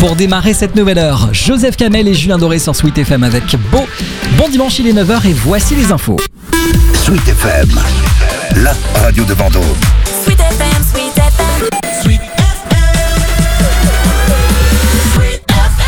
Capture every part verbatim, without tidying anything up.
pour démarrer cette nouvelle heure. Joseph Kamel et Julien Doré sur Sweet F M avec Beau. Bon dimanche, il est neuf heures et voici les infos. Sweet F M, la radio de Vendôme. Sweet F M, Sweet F M, Sweet F M, Sweet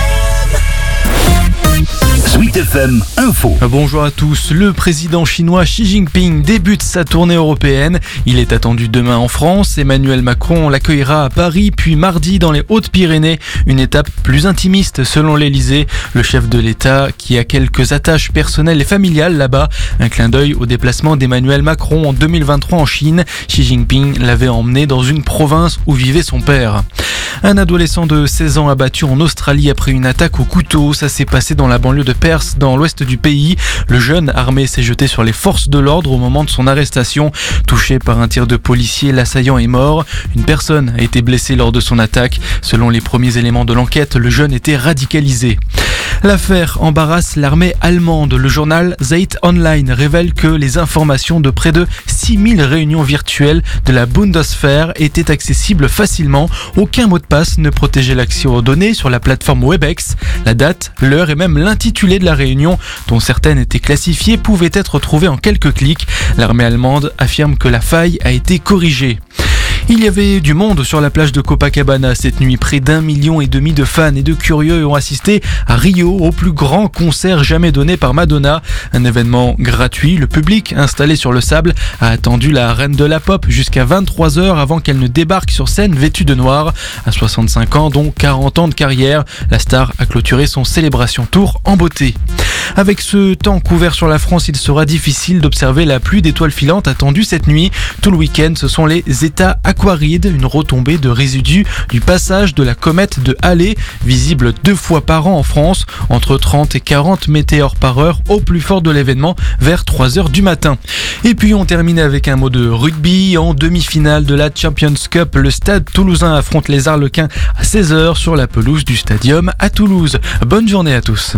F M. Sweet F M Info. Bonjour à tous. Le président chinois Xi Jinping débute sa tournée européenne. Il est attendu demain en France. Emmanuel Macron l'accueillera à Paris, puis mardi dans les Hautes-Pyrénées. Une étape plus intimiste selon l'Elysée. Le chef de l'État, qui a quelques attaches personnelles et familiales là-bas. Un clin d'œil au déplacement d'Emmanuel Macron en deux mille vingt-trois en Chine. Xi Jinping l'avait emmené dans une province où vivait son père. Un adolescent de seize ans abattu en Australie après une attaque au couteau. Ça s'est passé dans la banlieue de Perth, dans l'ouest du pays. Le jeune armé s'est jeté sur les forces de l'ordre au moment de son arrestation. Touché par un tir de policier, l'assaillant est mort. Une personne a été blessée lors de son attaque. Selon les premiers éléments de l'enquête, le jeune était radicalisé. L'affaire embarrasse l'armée allemande. Le journal Zeit Online révèle que les informations de près de six mille réunions virtuelles de la Bundeswehr étaient accessibles facilement. Aucun mot de passe ne protégeait l'accès aux données sur la plateforme Webex. La date, l'heure et même l'intitulé de la réunion, dont certaines étaient classifiées, pouvaient être retrouvées en quelques clics. L'armée allemande affirme que la faille a été corrigée. Il y avait du monde sur la plage de Copacabana cette nuit. Près d'un million et demi de fans et de curieux ont assisté à Rio au plus grand concert jamais donné par Madonna. Un événement gratuit. Le public installé sur le sable a attendu la reine de la pop jusqu'à vingt-trois heures avant qu'elle ne débarque sur scène vêtue de noir. À soixante-cinq ans, dont quarante ans de carrière, la star a clôturé son célébration tour en beauté. Avec ce temps couvert sur la France, il sera difficile d'observer la pluie d'étoiles filantes attendue cette nuit. Tout le week-end, ce sont les états aquarides, une retombée de résidus du passage de la comète de Halley, visible deux fois par an en France, entre trente et quarante météores par heure au plus fort de l'événement, vers trois heures du matin. Et puis on termine avec un mot de rugby. En demi-finale de la Champions Cup, le Stade Toulousain affronte les Arlequins à seize heures sur la pelouse du Stadium à Toulouse. Bonne journée à tous.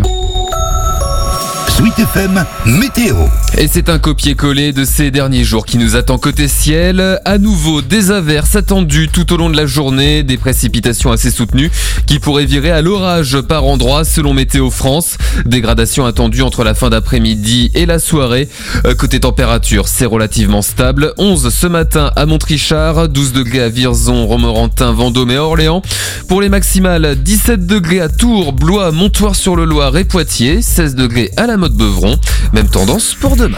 Sweet F M Météo. Et c'est un copier-coller de ces derniers jours qui nous attend côté ciel. À nouveau, des averses attendues tout au long de la journée, des précipitations assez soutenues qui pourraient virer à l'orage par endroits selon Météo France. Dégradation attendue entre la fin d'après-midi et la soirée. Côté température, c'est relativement stable. onze ce matin à Montrichard, douze degrés à Vierzon, Romorantin, Vendôme et Orléans. Pour les maximales, dix-sept degrés à Tours, Blois, Montoire-sur-le-Loir et Poitiers, seize degrés à la Motte Beuvron. Même tendance pour demain.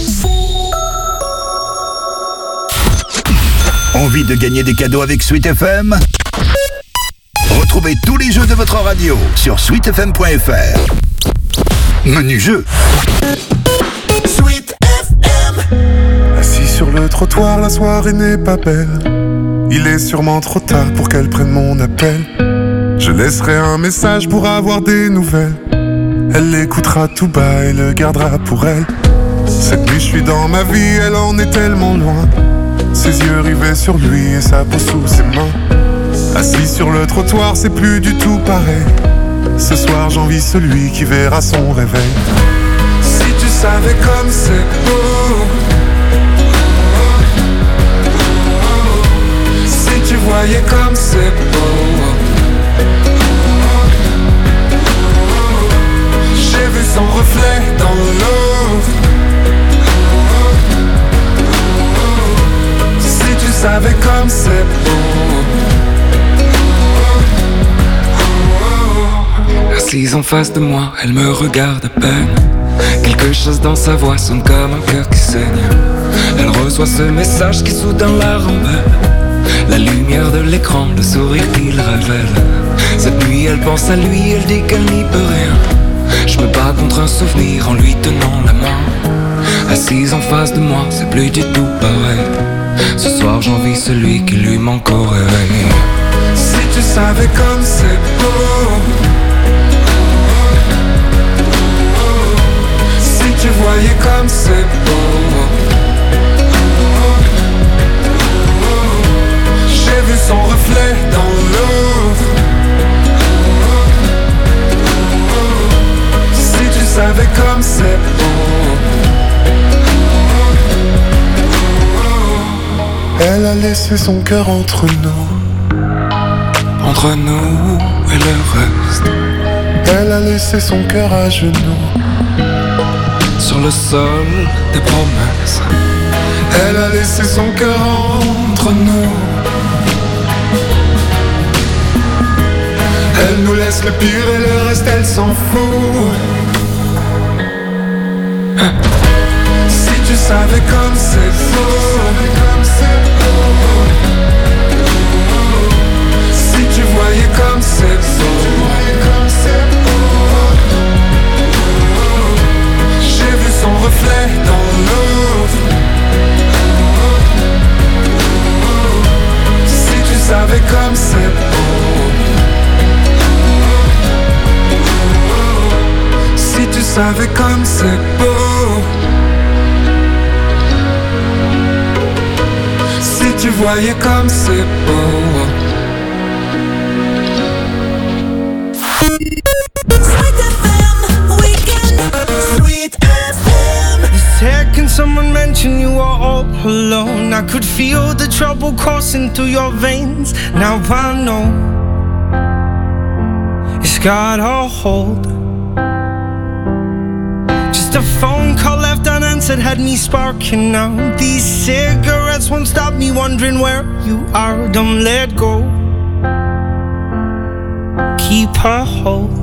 Envie de gagner des cadeaux avec Sweet F M? Retrouvez tous les jeux de votre radio sur sweet f m point f r. Menu jeu. Sweet F M. Assis sur le trottoir, la soirée n'est pas belle. Il est sûrement trop tard pour qu'elle prenne mon appel. Je laisserai un message pour avoir des nouvelles. Elle l'écoutera tout bas et le gardera pour elle. Cette nuit je suis dans ma vie, elle en est tellement loin. Ses yeux rivés sur lui et sa peau sous ses mains. Assis sur le trottoir, c'est plus du tout pareil. Ce soir j'envie celui qui verra son réveil. Si tu savais comme c'est beau, si tu voyais comme c'est beau. J'ai vu son reflet dans l'eau. Si tu savais comme c'est beau. Assise en face de moi, elle me regarde à peine. Quelque chose dans sa voix sonne comme un cœur qui saigne. Elle reçoit ce message qui soudain la rembelle. La lumière de l'écran, le sourire qu'il révèle. Cette nuit elle pense à lui, elle dit qu'elle n'y peut rien. Je me bats contre un souvenir en lui tenant la main. Assise en face de moi, c'est plus du tout pareil. Ce soir j'envie celui qui lui manque au réveil. Si tu savais comme c'est beau. Si tu voyais comme c'est beau. J'ai vu son reflet dans l'eau. Si tu savais comme c'est beau. Elle a laissé son cœur entre nous. entre nous et le reste. Elle a laissé son cœur à genoux sur le sol des promesses. Elle a laissé son cœur entre nous. Elle nous laisse le pire et le reste elle s'en fout. Si tu savais comme c'est beau, si tu voyais comme c'est beau, j'ai vu son reflet dans l'eau. Si tu savais comme c'est beau, si tu savais comme c'est beau, si tu voyais comme c'est beau. Sweet F M Weekend. Sweet F M. The second someone mentioned you were all alone, I could feel the trouble coursing through your veins. Now I know it's got a hold. Just a phone call left unanswered had me sparking now. These cigarettes won't stop me wondering where you are. Don't let go, keep a hold.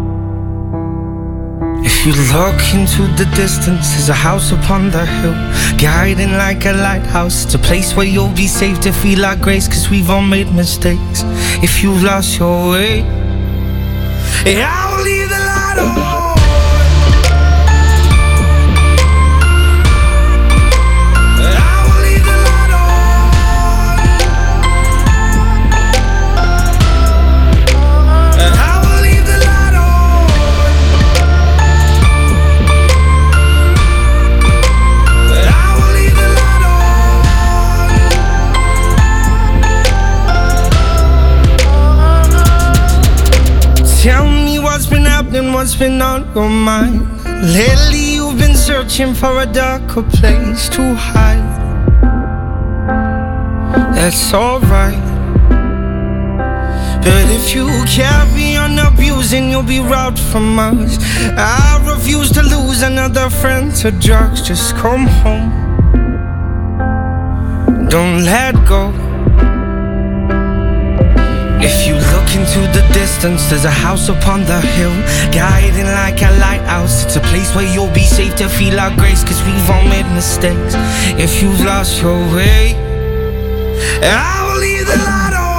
If you look into the distance, there's a house upon the hill, guiding like a lighthouse. It's a place where you'll be safe to feel like grace, cause we've all made mistakes. If you've lost your way, yeah, I'll leave the light on. What's been on your mind? Lately you've been searching for a darker place to hide. That's alright, but if you carry on abusing, you'll be robbed from us. I refuse to lose another friend to drugs. Just come home, don't let go. If you look into the distance, there's a house upon the hill, guiding like a lighthouse. It's a place where you'll be safe to feel our grace, cause we've all made mistakes. If you've lost your way, I will leave the light on.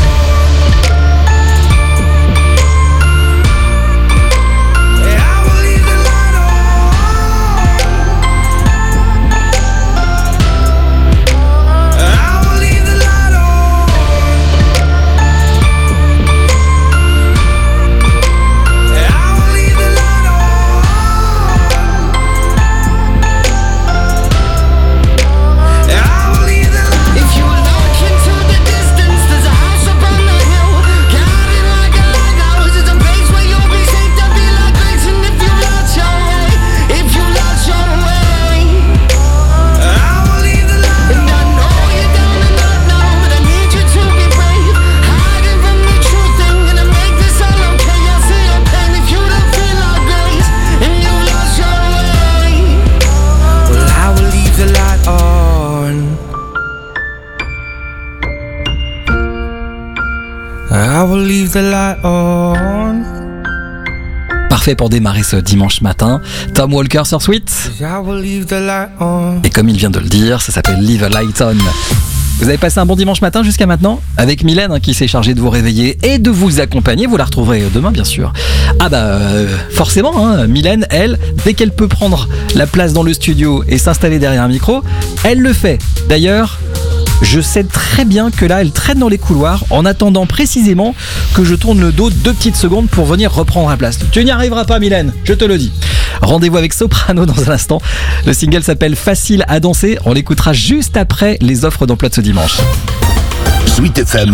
I will leave the light on. Parfait pour démarrer ce dimanche matin. Tom Walker sur Sweet. I will leave the light on. Et comme il vient de le dire, ça s'appelle Leave a Light On. Vous avez passé un bon dimanche matin jusqu'à maintenant avec Mylène hein, qui s'est chargée de vous réveiller et de vous accompagner. Vous la retrouverez demain bien sûr. Ah bah euh, forcément, hein, Mylène, elle, dès qu'elle peut prendre la place dans le studio et s'installer derrière un micro, elle le fait. D'ailleurs, je sais très bien que là, elle traîne dans les couloirs en attendant précisément que je tourne le dos deux petites secondes pour venir reprendre la place. Tu n'y arriveras pas, Mylène, je te le dis. Rendez-vous avec Soprano dans un instant. Le single s'appelle Facile à danser. On l'écoutera juste après les offres d'emploi de ce dimanche. Sweet F M,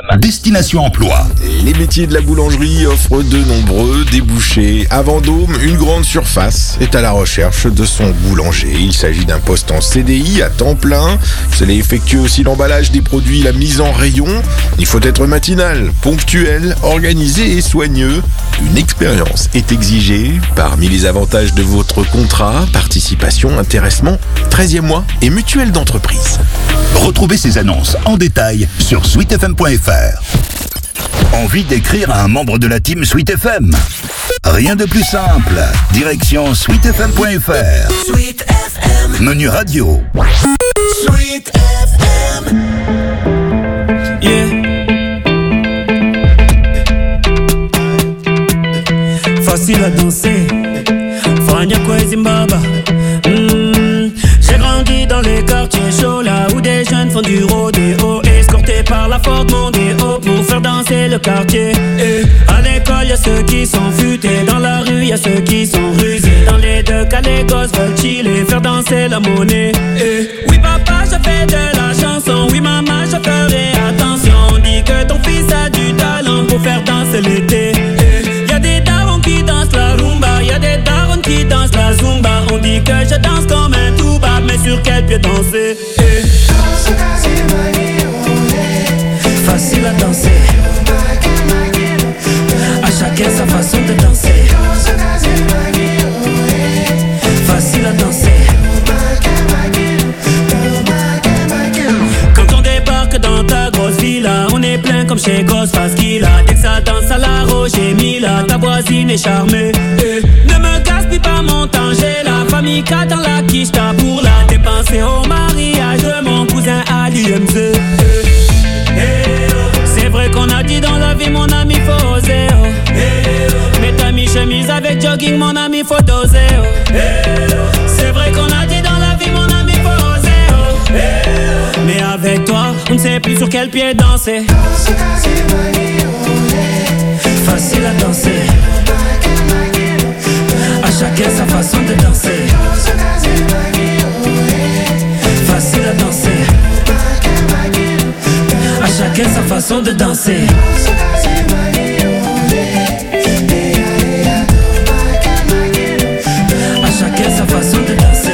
Destination Emploi. Les métiers de la boulangerie offrent de nombreux débouchés. À Vendôme, une grande surface est à la recherche de son boulanger. Il s'agit d'un poste en C D I à temps plein. Vous allez effectuer aussi l'emballage des produits, la mise en rayon. Il faut être matinal, ponctuel, organisé et soigneux. Une expérience est exigée. Parmi les avantages de votre contrat, participation, intéressement, treizième mois et mutuelle d'entreprise. Retrouvez ces annonces en détail sur sweet f m point f r. Envie d'écrire à un membre de la team Sweet F M? Rien de plus simple. Direction sweet f m point f r. Sweet F M. Menu radio. Sweet F M. Yeah. Facile à danser. Fanya Kwezi Mbaba. Mm. J'ai grandi dans les quartiers chauds, là où des jeunes font du rodéo, escortés par la Ford Mondeo pour faire danser le quartier. Et à l'école, y'a ceux qui sont futés, dans la rue, y'a ceux qui sont rusés. Dans les deux cas, les gosses veulent chiller, faire danser la monnaie. Et oui, papa, je fais de la chanson. Oui, maman, je ferai attention. On dit que ton fils a du talent pour faire danser l'été. Et y'a des darons qui dansent la rumba, y'a des darons qui dansent la zumba. On dit que je danse comme un touba, mais sur quel pied danser? Et facile à danser, à chacun sa façon de danser. Facile à danser. Quand on débarque dans ta grosse villa, on est plein comme chez Ghostface Killah. Dès que ça danse à la Roger Mila, ta voisine est charmée. Et ne me gaspille pas mon temps, j'ai la famille K dans la quicheta pour la dépenser au mariage de mon cousin Ali M Z. C'est vrai qu'on a dit dans la vie, mon ami, faut oser. Oh. Mais t'as mis chemise avec jogging, mon ami, faut doser. Oh. C'est vrai qu'on a dit dans la vie, mon ami, faut oser. Oh. Mais avec toi, on ne sait plus sur quel pied danser. Facile à danser, à chacun sa façon de danser. Facile à danser, à chacun sa façon de danser. À chacun sa façon de danser.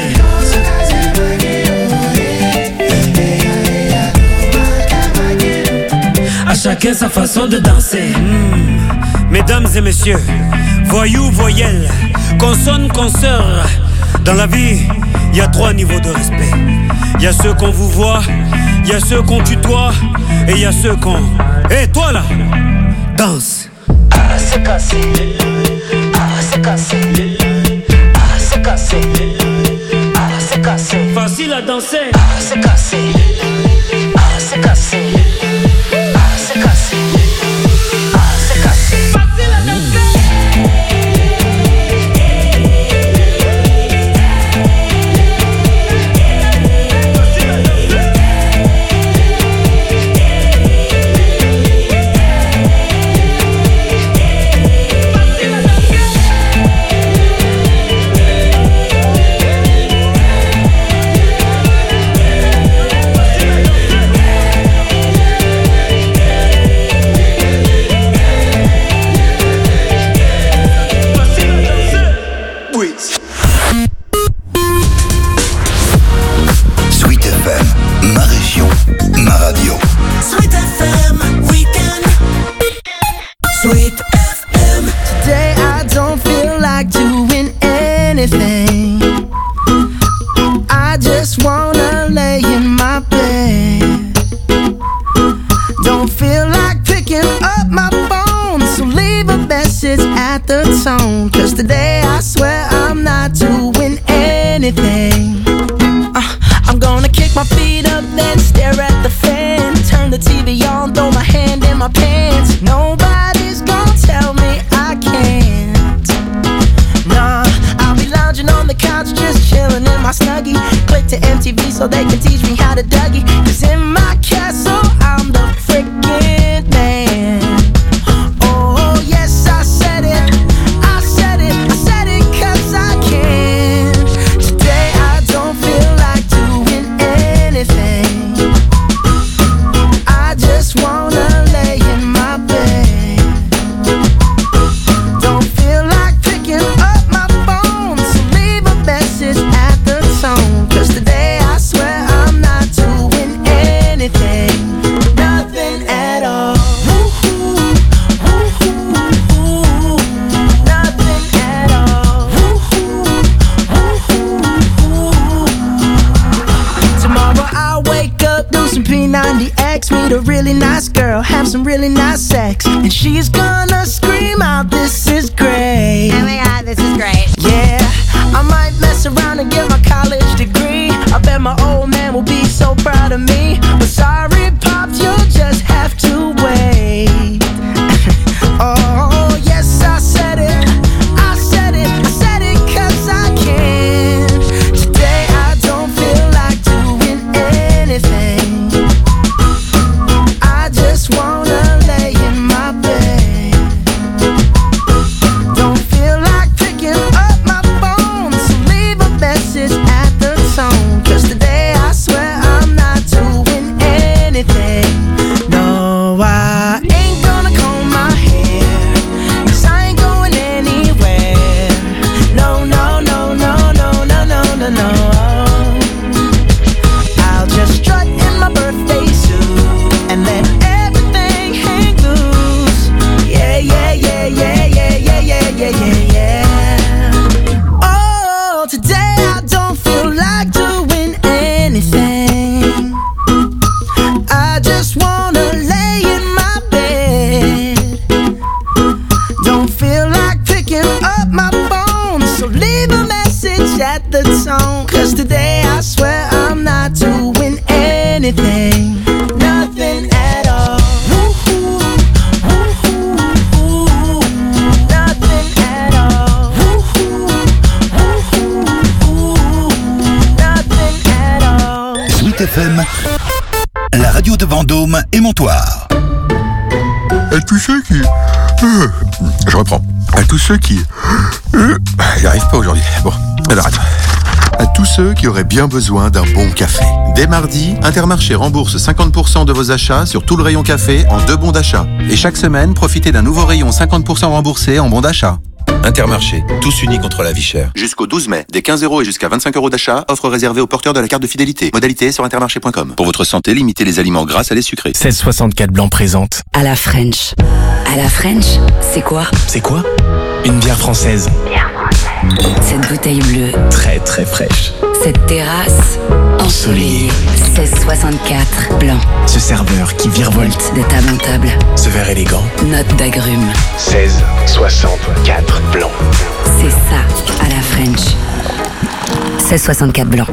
À chacun sa façon de danser. Mmh. Mesdames et messieurs, voyous, voyelles, consonnes, consoeurs. Dans la vie, il y a trois niveaux de respect. Il y a ceux qu'on vous voit, il y a ceux qu'on tutoie, et il y a ceux qu'on... Hé, hey, toi là, danse. Ah, c'est cassé. Ah, c'est cassé. Ah, c'est cassé. Ah, c'est cassé. Facile à danser. Ah, c'est cassé. Ah, c'est cassé. Ah, c'est cassé. Ah, c'est cassé. Facile à danser. Cause today I swear I'm not doing anything. uh, I'm gonna kick my feet up, then stare at the fan. Turn the T V on, throw my hand in my pants. Nobody's gonna tell me I can't. Nah, I'll be lounging on the couch, just chilling in my Snuggie. Click to M T V so they can teach me how to Dougie. Cause in my castle I'm the freaking man. Oh yes, I said it. Wanna lay text, meet a really nice girl, have some really nice sex, and she's gonna scream out, this is great. Oh my god, this is great. Yeah, I might mess around and get my college degree. I bet my old man will be so proud of me. But sorry, Pops, you'll just have to wait. Oh, yes, I said it. I said it. I said it 'cause I can. Today I don't feel like doing anything. I just wanna lay in my bed. Don't feel like picking up my phone, so leave a message at the tone. 'Cause today I swear I'm not doing anything. No, I ain't gonna comb my hair, 'cause I ain't going anywhere. No, no, no, no, no, no, no, no, no. I'll just strut in my birthday suit and let everything hang loose. Yeah, yeah, yeah, yeah, yeah, yeah, yeah, yeah, yeah, yeah. Oh, today I don't feel like doing anything. I just wanna lay in my bed. Don't feel like picking up my phone, so leave a message at the tone. 'Cause today I swear I'm not doing anything. Nothing at all. Woo-hoo, woo-hoo, woo-hoo. Nothing at all. Woo-hoo, woo-hoo, woo-hoo. Nothing at all. Sweet F M, la radio de Vendôme et Montoire. À tous ceux qui... Euh, Je reprends. À tous ceux qui... Euh, J'y arrive pas aujourd'hui. Bon, alors attends. À tous ceux qui auraient bien besoin d'un bon café. Dès mardi, Intermarché rembourse cinquante pour cent de vos achats sur tout le rayon café en deux bons d'achat. Et chaque semaine, profitez d'un nouveau rayon cinquante pour cent remboursé en bons d'achat. Intermarché, tous unis contre la vie chère. Jusqu'au douze mai, des quinze euros et jusqu'à vingt-cinq euros d'achat, offre réservée aux porteurs de la carte de fidélité. Modalité sur intermarché point com. Pour votre santé, limitez les aliments gras à les sucrés. seize soixante-quatre Blanc présente. À la French. À la French, c'est quoi? C'est quoi? Une bière française. Bière française. Cette bouteille bleue. Très très fraîche. Cette terrasse ensoleillée. seize soixante-quatre Blanc. Ce serveur qui virevolte de table en table. Ce verre élégant. Note d'agrumes. seize soixante-quatre Blanc. C'est ça, à la French. seize soixante-quatre Blanc.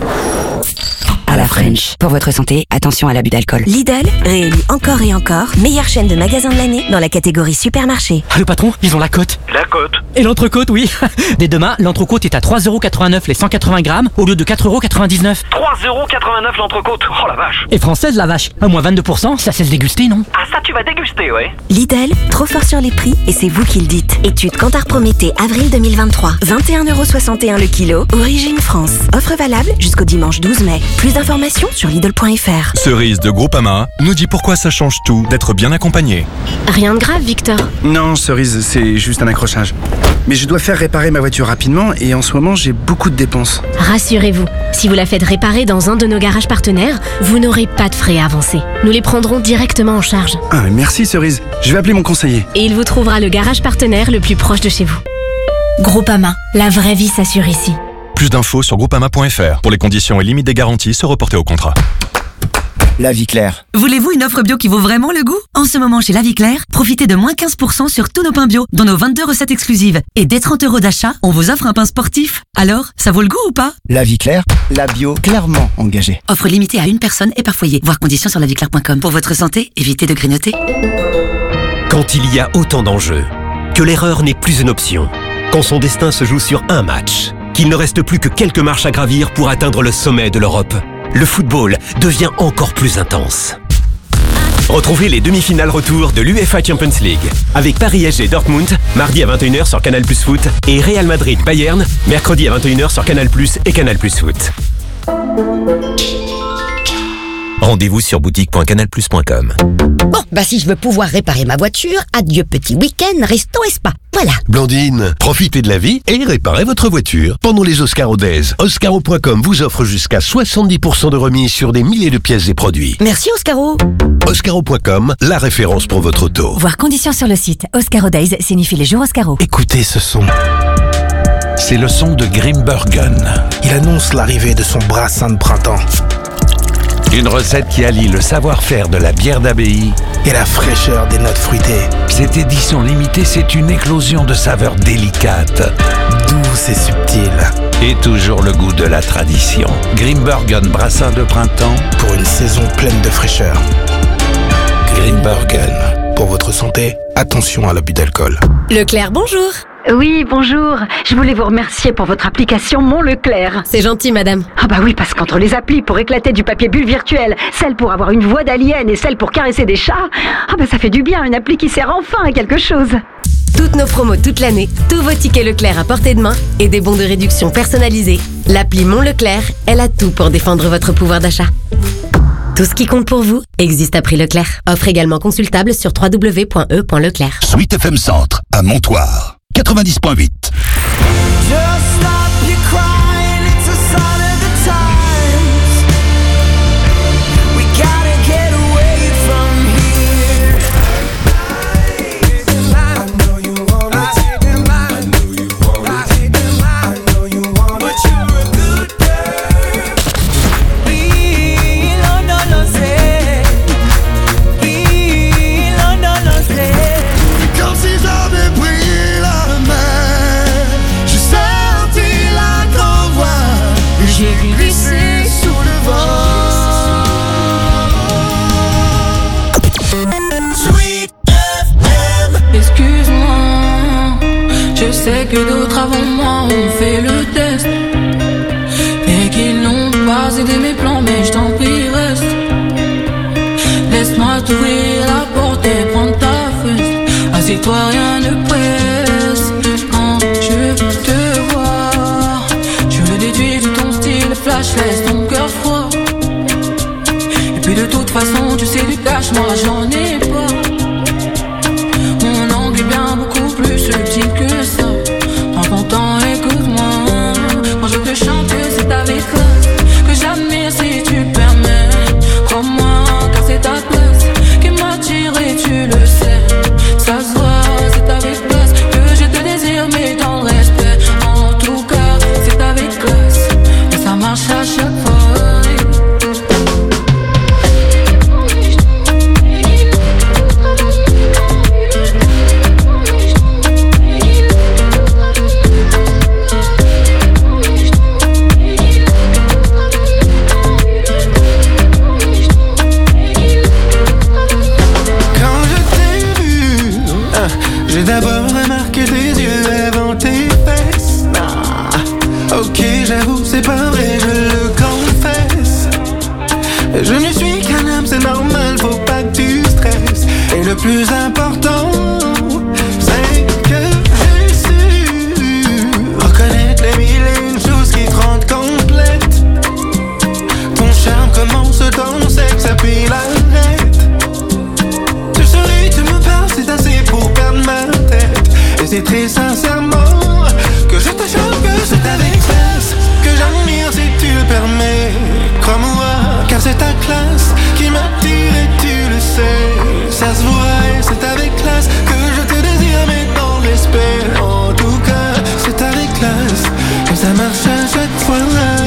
À la French. Pour votre santé, attention à l'abus d'alcool. Lidl, réélu encore et encore, meilleure chaîne de magasins de l'année dans la catégorie supermarché. Ah, le patron, ils ont la cote. La cote. Et l'entrecôte, oui. Dès demain, l'entrecôte est à trois euros quatre-vingt-neuf les cent quatre-vingts grammes au lieu de quatre euros quatre-vingt-dix-neuf. trois euros quatre-vingt-neuf l'entrecôte. Oh la vache. Et française, la vache. À moins vingt-deux pour cent, ça cesse déguster, non? Ah, ça tu vas déguster, ouais. Lidl, trop fort sur les prix et c'est vous qui le dites. Étude Kantar Prométhée, avril deux mille vingt-trois. vingt et un euros soixante et un le kilo. Origine France. Offre valable jusqu'au dimanche douze mai. Plus d'informations sur Lidl point F R. Cerise de Groupama nous dit pourquoi ça change tout d'être bien accompagné. Rien de grave, Victor. Non, Cerise, c'est juste un accrochage. Mais je dois faire réparer ma voiture rapidement et en ce moment, j'ai beaucoup de dépenses. Rassurez-vous, si vous la faites réparer dans un de nos garages partenaires, vous n'aurez pas de frais à avancer. Nous les prendrons directement en charge. Ah, merci Cerise. Je vais appeler mon conseiller. Et il vous trouvera le garage partenaire le plus proche de chez vous. Groupama, la vraie vie s'assure ici. Plus d'infos sur groupama point F R. Pour les conditions et limites des garanties, se reporter au contrat. La Vie Claire. Voulez-vous une offre bio qui vaut vraiment le goût? En ce moment chez La Vie Claire, profitez de moins quinze pour cent sur tous nos pains bio, dont nos vingt-deux recettes exclusives. Et dès trente euros d'achat, on vous offre un pain sportif. Alors, ça vaut le goût ou pas? La Vie Claire, la bio clairement engagée. Offre limitée à une personne et par foyer. Voir conditions sur la vie claire point com. Pour votre santé, évitez de grignoter. Quand il y a autant d'enjeux, que l'erreur n'est plus une option, quand son destin se joue sur un match, qu'il ne reste plus que quelques marches à gravir pour atteindre le sommet de l'Europe, le football devient encore plus intense. Retrouvez les demi-finales retour de l'UEFA Champions League avec Paris S G Dortmund, mardi à vingt et une heures sur Canal Plus Foot et Real Madrid Bayern, mercredi à vingt et une heures sur Canal Plus et Canal Plus Foot. Rendez-vous sur boutique point canal plus point com. Bon, bah si je veux pouvoir réparer ma voiture, adieu petit week-end, resto et spa. Voilà. Blandine, profitez de la vie et réparez votre voiture pendant les Oscaro Days. Oscaro point com vous offre jusqu'à soixante-dix pour cent de remise sur des milliers de pièces et produits. Merci Oscaro. Oscaro point com, la référence pour votre auto. Voir conditions sur le site. Oscaro Days signifie les jours Oscaro. Écoutez ce son. C'est le son de Grimbergen. Il annonce l'arrivée de son brassin de printemps. Une recette qui allie le savoir-faire de la bière d'abbaye et la fraîcheur des notes fruitées. Cette édition limitée, c'est une éclosion de saveurs délicates, douces et subtiles. Et toujours le goût de la tradition. Grimbergen Brassin de printemps pour une saison pleine de fraîcheur. Grimbergen, pour votre santé, attention à l'abus d'alcool. Leclerc, bonjour. Oui, bonjour. Je voulais vous remercier pour votre application Mon Leclerc. C'est gentil, madame. Ah bah oui, parce qu'entre les applis pour éclater du papier bulle virtuel, celle pour avoir une voix d'alien et celle pour caresser des chats, ah bah ça fait du bien, une appli qui sert enfin à quelque chose. Toutes nos promos toute l'année, tous vos tickets Leclerc à portée de main et des bons de réduction personnalisés. L'appli Mon Leclerc, elle a tout pour défendre votre pouvoir d'achat. Tout ce qui compte pour vous existe à prix Leclerc. Offre également consultable sur w w w point e point leclerc. Sweet F M Centre, à Montoire, quatre-vingt-dix point huit. Je sais que d'autres avant moi ont fait le test et qu'ils n'ont pas aidé mes plans, mais je t'en prie reste. Laisse-moi t'ouvrir la porte et prendre ta fesse. Assieds-toi, rien ne presse. Quand je te vois, je le déduis de ton style flash, laisse ton cœur froid. Et puis de toute façon tu sais du cash, moi j'en ai pas. Mon angle est bien beaucoup plus subtil que ça. Prends ton temps, écoute-moi. Quand je te chante, c'est avec classe que j'admire si tu permets. Crois-moi, car c'est ta classe qui m'attire et tu le sais. Ça se voit, c'est avec classe que je te désire, mais dans le respect. En tout cas, c'est avec classe et ça marche à chaque fois. J'ai d'abord remarqué tes yeux avant tes fesses. Ah, ok, j'avoue, c'est pas vrai, je le confesse. Je ne suis qu'un homme, c'est normal, faut pas que tu stresses. Et le plus important, c'est que j'ai su reconnaître les mille et une choses qui te rendent complète. Ton charme commence dans le sexe, puis l'arrête. Tu souris, tu me parles, c'est assez pour perdre ma tête. Et c'est très sincèrement que je te choque, que c'est avec classe que j'admire si tu le permets. Crois-moi, car c'est ta classe qui m'attire et tu le sais. Ça se voit et c'est avec classe que je te désire, mais dans le respect. En tout cas, c'est avec classe que ça marche à chaque fois.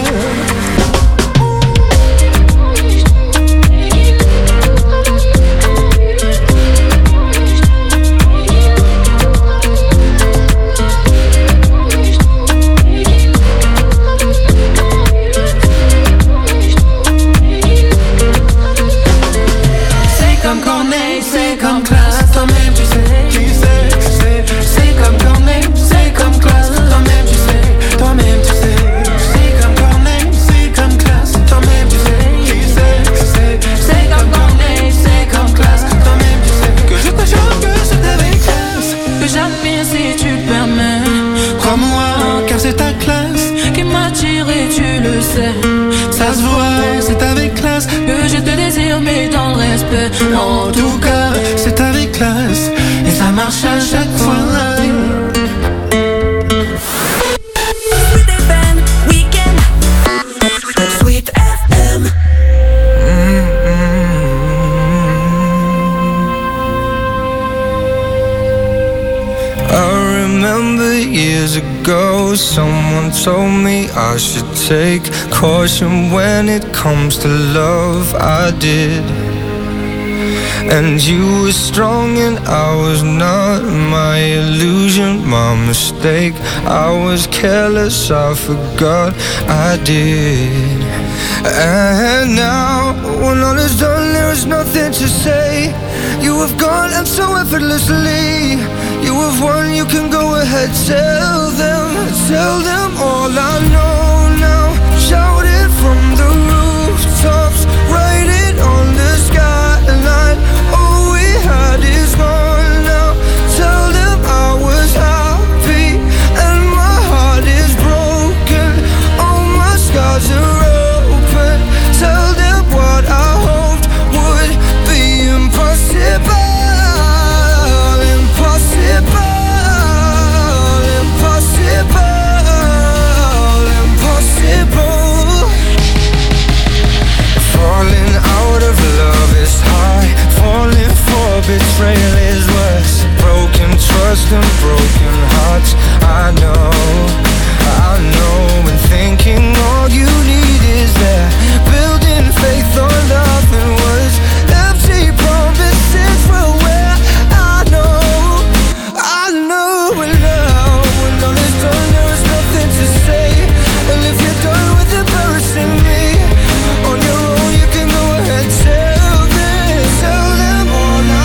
C'est comme classe, toi-même tu sais, tu sais, tu sais. C'est comme Corneille, c'est comme classe, toi-même tu sais, toi-même tu sais. C'est comme Corneille, c'est comme classe, toi-même tu sais, tu sais, tu sais. C'est comme Corneille, c'est comme classe, toi-même tu sais. Que je te choque, que c'est avec classe que j'admire si tu le permets. Crois-moi, car c'est ta classe qui m'attire et tu le sais. Ça se voit, c'est avec classe que je te désire, mais dans le respect. En tout cas, c'est avec classe et ça marche à chaque fois. Sweet F M Weekend. Sweet F M. I remember years ago, someone told me I should take caution when it comes to love. I did. And you were strong and I was not. My illusion, my mistake. I was careless, I forgot I did. And now, when all is done, there is nothing to say. You have gone and so effortlessly. You have won, you can go ahead, tell them, tell them all I know now. Shout it from the rooftops, write it on the skyline. All we had is gone now. Tell them I was happy and my heart is broken. All my scars are open. Tell them what I hoped would be impossible. Betrayal is worse. Broken trust and broken hearts. I know, I know. And thinking all you need is there. Building faith on nothing was empty promises from where I know, I know. And now, when all is done, there is nothing to say. And if you're done with embarrassing me on your own, you can go ahead, tell them, tell them all I.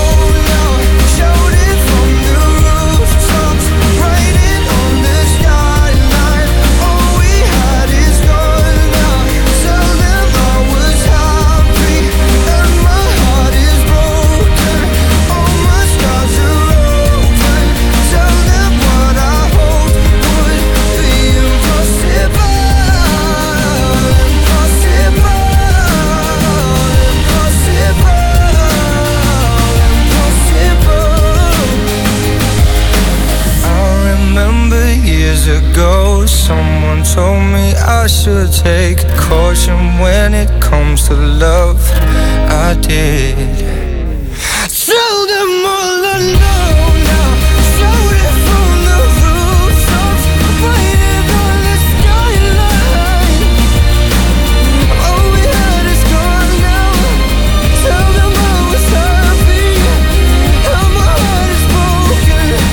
Ago, someone told me I should take caution when it comes to love. I did. Tell them all I know now. Shout it from the rooftops, write it on the skyline. All we had is gone now. Tell them I was happy and my heart is broken.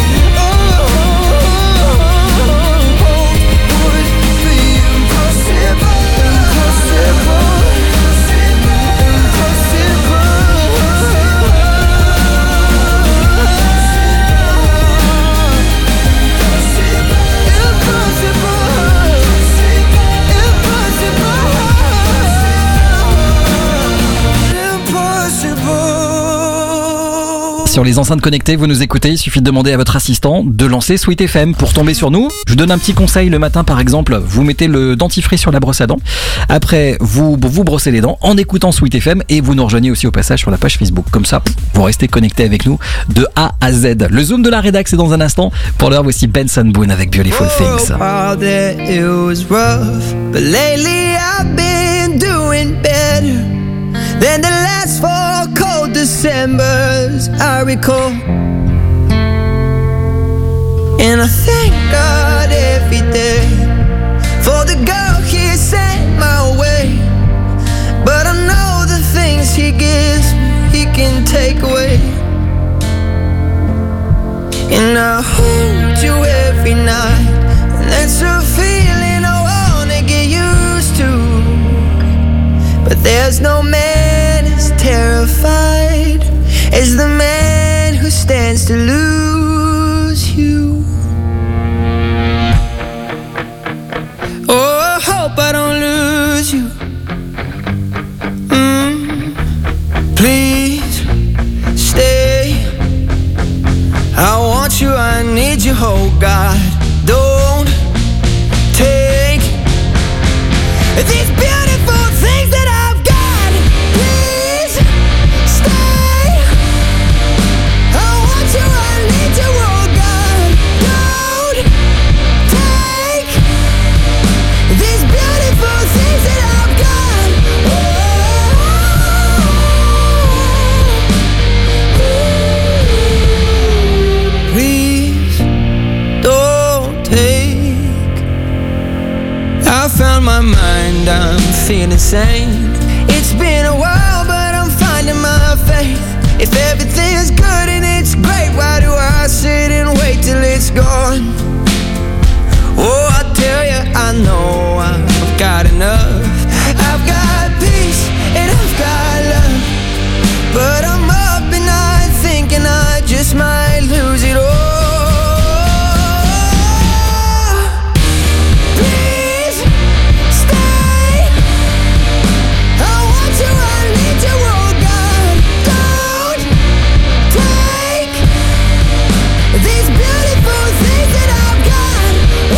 Sur les enceintes connectées, vous nous écoutez, il suffit de demander à votre assistant de lancer Sweet F M. Pour tomber sur nous, je vous donne un petit conseil le matin par exemple, vous mettez le dentifrice sur la brosse à dents, après vous vous brossez les dents en écoutant Sweet F M et vous nous rejoignez aussi au passage sur la page Facebook. Comme ça, vous restez connectés avec nous de A à Z. Le zoom de la rédac, c'est dans un instant. Pour l'heure, voici Benson Boone avec Beautiful Things. Oh, it was rough, but lately I've been doing better than the last four cold Decembers I recall. And I thank God every day for the girl He sent my way. But I know the things He gives me, He can take away. And I hold you every night, and that's a feeling I wanna get used to. But there's no man as terrified as the man who stands to lose you. Oh, I hope I don't lose you. Mm, please stay. I want you, I need you, oh God. Don't take these beautiful things that I've got. Please stay. I want you, I need you, oh God. Don't take these beautiful things that I've got. Oh, please feel insane. It's been a while, but I'm finding my faith. If everything is good and it's great, why do I sit and wait till it's gone? Oh, I tell you, I know I've got enough. I've got peace and I've got love, but I'm up at night thinking I just might lose it all. Please stay. I want you, I need you, oh God. Don't take these beautiful things that I've got.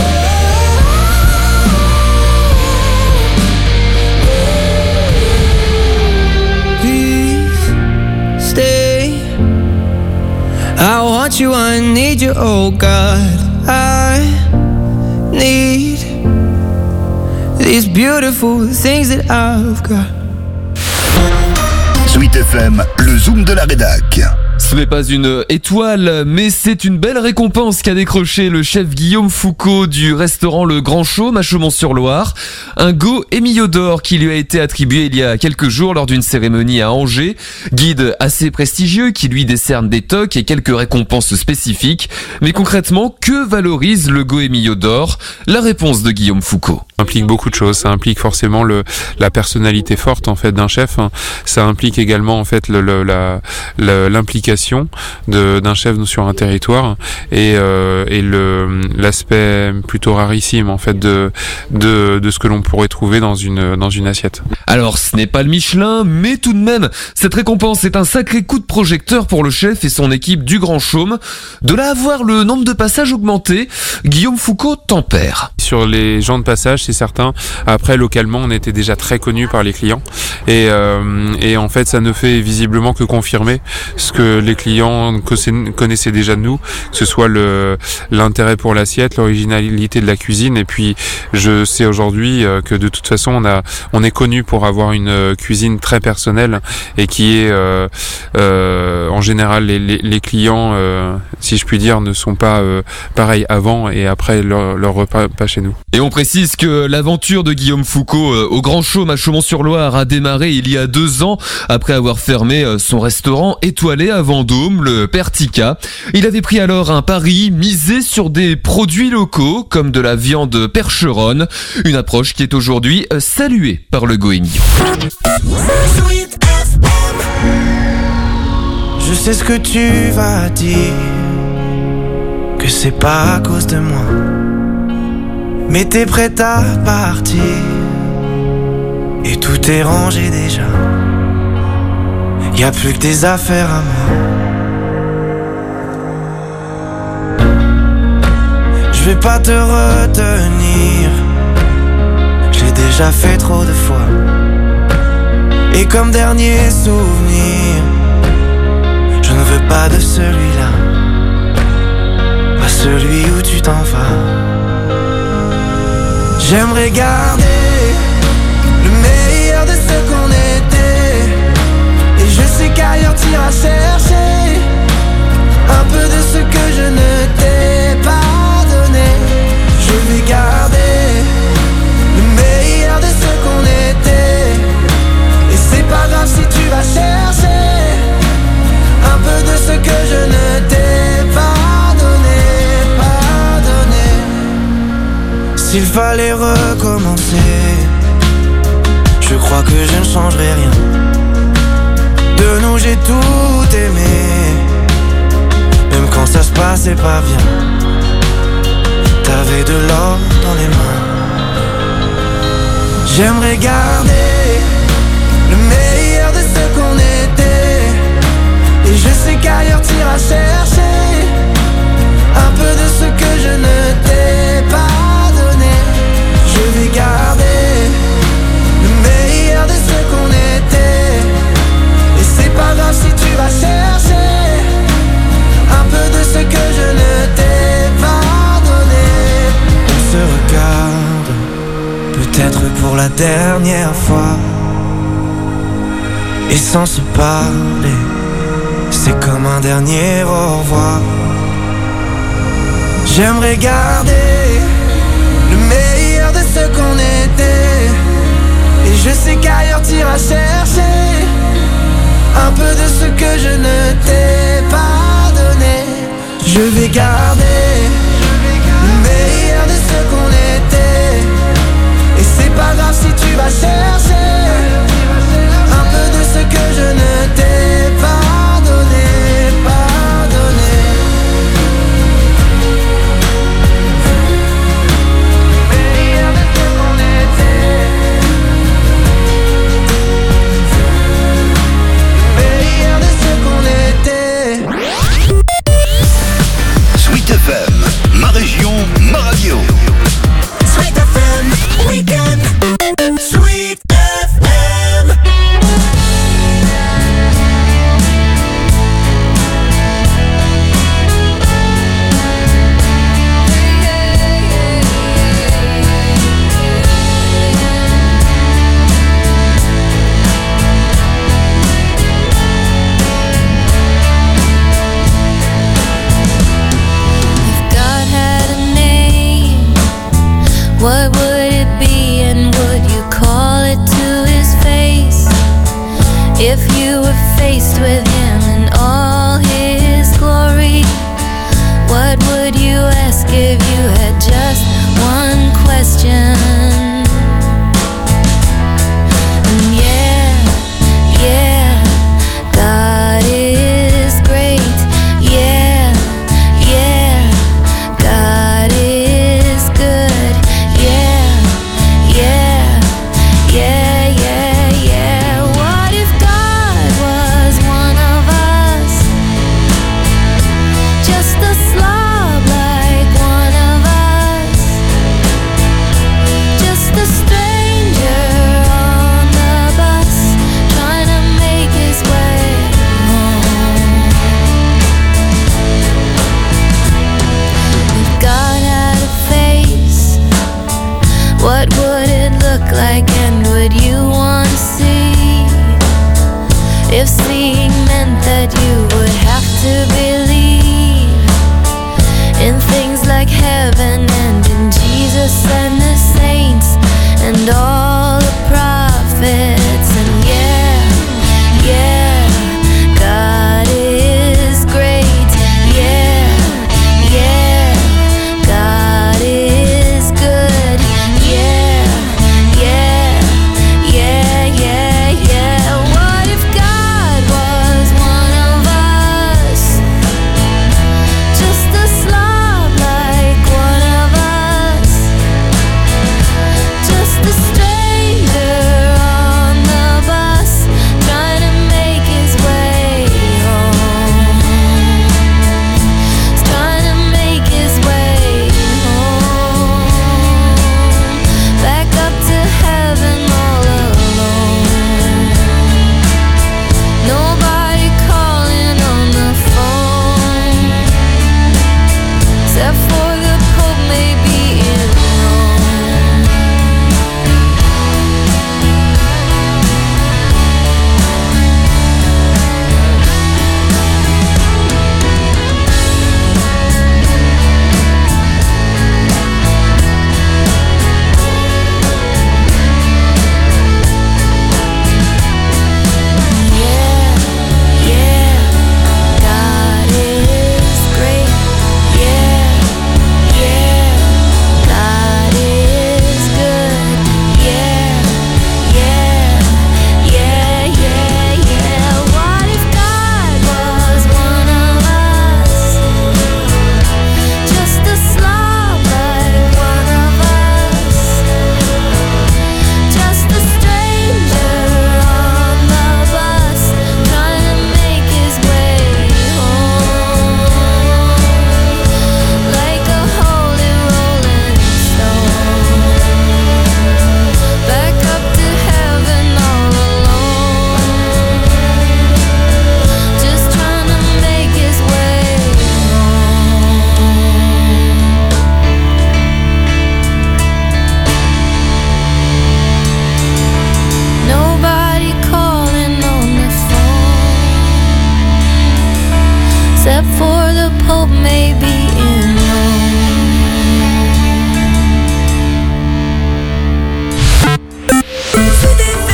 Please stay. I want you, I need you, oh God. I need these beautiful things that I've got. Sweet F M, le zoom de la rédac. Ce n'est pas une étoile, mais c'est une belle récompense qu'a décroché le chef Guillaume Foucault du restaurant Le Grand Chaume à Chaumont-sur-Loire. Un Go Emilio d'Or qui lui a été attribué il y a quelques jours lors d'une cérémonie à Angers. Guide assez prestigieux qui lui décerne des toques et quelques récompenses spécifiques. Mais concrètement, que valorise le Go Emilio d'Or? La réponse de Guillaume Foucault. Ça implique beaucoup de choses. Ça implique forcément le, la personnalité forte en fait d'un chef. Ça implique également en fait le, le, la, le, l'implication de, d'un chef sur un territoire et, euh, et le, l'aspect plutôt rarissime en fait de, de, de ce que l'on pourrait trouver dans une, dans une assiette. Alors ce n'est pas le Michelin, mais tout de même, cette récompense est un sacré coup de projecteur pour le chef et son équipe du Grand Chaume. De là à voir le nombre de passages augmenter, Guillaume Foucault tempère. Sur les gens de passage, c'est certain. Après, localement, on était déjà très connus par les clients. Et, euh, et en fait, ça ne fait visiblement que confirmer ce que les clients connaissaient déjà de nous, que ce soit le, l'intérêt pour l'assiette, l'originalité de la cuisine. Et puis, je sais aujourd'hui que de toute façon, on, a, on est connu pour avoir une cuisine très personnelle et qui est, euh, euh, en général, les, les, les clients, euh, si je puis dire, ne sont pas euh, pareils avant et après leur, leur repas pas chez nous. Et on précise que l'aventure de Guillaume Foucault euh, au Grand Chaume à Chaumont-sur-Loire a démarré il y a deux ans après avoir fermé euh, son restaurant étoilé à Vendôme, le Pertica. Il avait pris alors un pari, misé sur des produits locaux comme de la viande percheronne, une approche qui est aujourd'hui euh, saluée par le Go Emilio. Je sais ce que tu vas dire, que c'est pas à cause de moi, mais t'es prête à partir et tout est rangé déjà. Y'a plus que tes affaires à moi. Je vais pas te retenir, j'ai déjà fait trop de fois. Et comme dernier souvenir, je ne veux pas de celui-là, pas celui où tu t'en vas. J'aimerais garder le meilleur de ce qu'on était, et je sais qu'ailleurs t'iras chercher un peu de ce que je ne t'ai pas donné. Je vais garder le meilleur de ce qu'on était, et c'est pas grave si tu vas chercher un peu de ce que je ne t'ai pas donné, pas donné. S'il fallait recommencer, je crois que je ne changerai rien. De nous j'ai tout aimé, même quand ça se passait pas bien. T'avais de l'or dans les mains. J'aimerais garder le meilleur de ce qu'on était, et je sais qu'ailleurs t'iras chercher un peu de ce que je ne t'ai pas donné. Je vais garder le meilleur de ce qu'on était, et c'est pas grave si tu vas chercher un peu de ce que je ne t'ai pas donné. On se regarde, peut-être pour la dernière fois, et sans se parler, c'est comme un dernier au revoir. J'aimerais garder le meilleur de ce qu'on était, et Je sais qu'ailleurs t'iras chercher un peu de ce que je ne t'ai pas donné. Je vais garder le meilleur de ce qu'on était. Et c'est pas grave si tu vas chercher un peu de ce que je ne t'ai pas donné, pas donné. Meilleur de ce qu'on était. Meilleur de ce qu'on était. Sweet F M, ma région, ma radio. Sweet F M, weekend. Sweet F M. What would it be and would you call it to his face? If you were faced with him in all his glory, what would you ask if you had just one question? And yeah, yeah, God is great. Yeah, yeah, God is good. Yeah, yeah, yeah, yeah. What if God was one of us? Just a slob like one of us. Just a stranger on the bus, trying to make his way home. If God had a face, what would it look like and would you want to see? If seeing meant that you would have to believe in things like heaven and in Jesus and the saints and all the prophets. And yeah, yeah, God is great. Yeah, yeah, God is good. Yeah, yeah, yeah, yeah, yeah. What if God was one of us? Just a slob like one of us. Just a stranger on the bus, trying to make his way home. He's trying to make his way home. Back up to heaven all alone. Nobody calling on the phone, except for the Pope maybe in Rome. Yeah, yeah, God is great. Yeah, yeah, God is good. Yeah, yeah, yeah, yeah, yeah. What if God was one of us? Just a slob like one of us. Just a stranger on the bus, trying to make his way home. Like a holy rolling stone, back up to heaven all alone. Just trying to make his way home. Nobody calling on the phone, except for the Pope maybe in Rome. Sweet F M.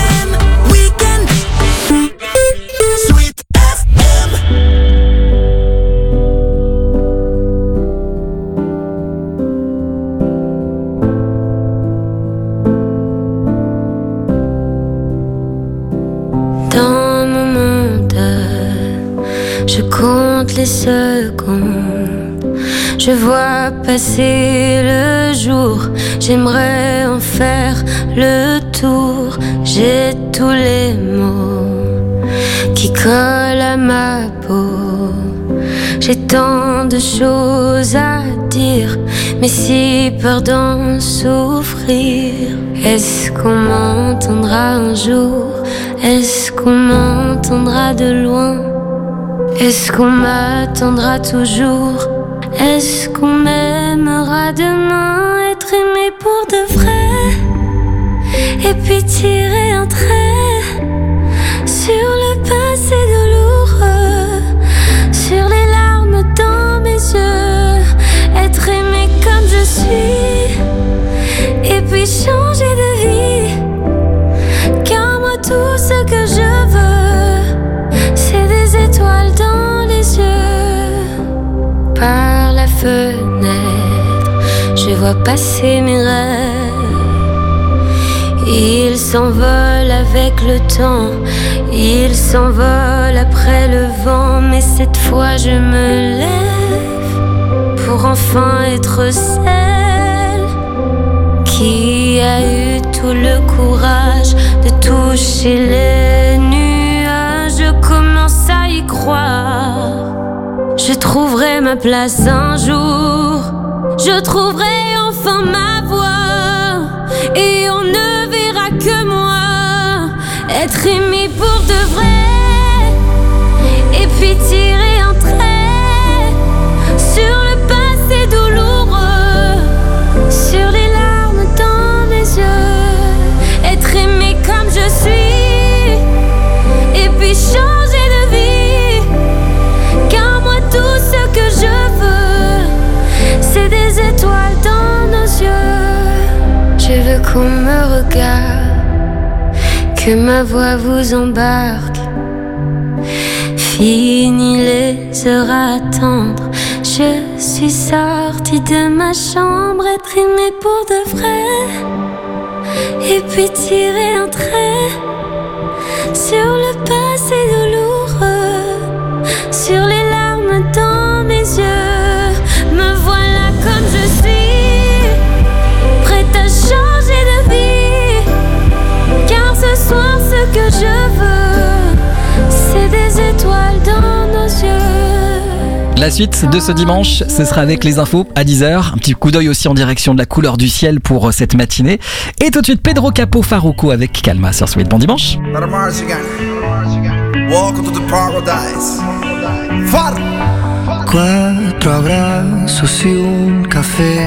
Je compte les secondes, je vois passer le jour. J'aimerais en faire le tour. J'ai tous les mots qui collent à ma peau. J'ai tant de choses à dire, mais si peur d'en souffrir. Est-ce qu'on m'entendra un jour? Est-ce qu'on m'entendra de loin? Est-ce qu'on m'attendra toujours? Est-ce qu'on m'aimera demain? Être aimé pour de vrai, et puis tirer un trait sur le passé douloureux, sur les larmes dans mes yeux. Être aimé comme je suis, et puis changer de vie. Car moi tout ce que je veux, c'est des étoiles dans les yeux. Par la fenêtre, je vois passer mes rêves. Ils s'envolent avec le temps, ils s'envolent après le vent. Mais cette fois je me lève pour enfin être celle qui a eu tout le courage de toucher les nuages. Je commence à y croire. Je trouverai ma place un jour. Je trouverai enfin ma voix. Et on ne verra que moi. Être aimé pour de vrai. Et puis tirer un trait sur le passé douloureux, sur les larmes dans mes yeux. Être aimé comme je suis, et puis changer de vie. Car moi tout ce que je veux, c'est des étoiles dans nos yeux. Je veux qu'on me regarde, que ma voix vous embarque. Fini les heures à attendre, je suis sortie de ma chambre. Être aimée pour de vrai, et puis tirer un trait sur le passé douloureux, sur les larmes dans mes yeux. Me voilà comme je suis, prête à changer de vie. Car ce soir ce que je veux, c'est des étoiles dans nos yeux. La suite de ce dimanche, ce sera avec les infos à dix heures. Un petit coup d'œil aussi en direction de la couleur du ciel pour cette matinée. Et tout de suite, Pedro Capo Farruko avec Calma sur Sweet. Bon dimanche. Welcome to the paradise. Far. Cuatro abrazos y un café.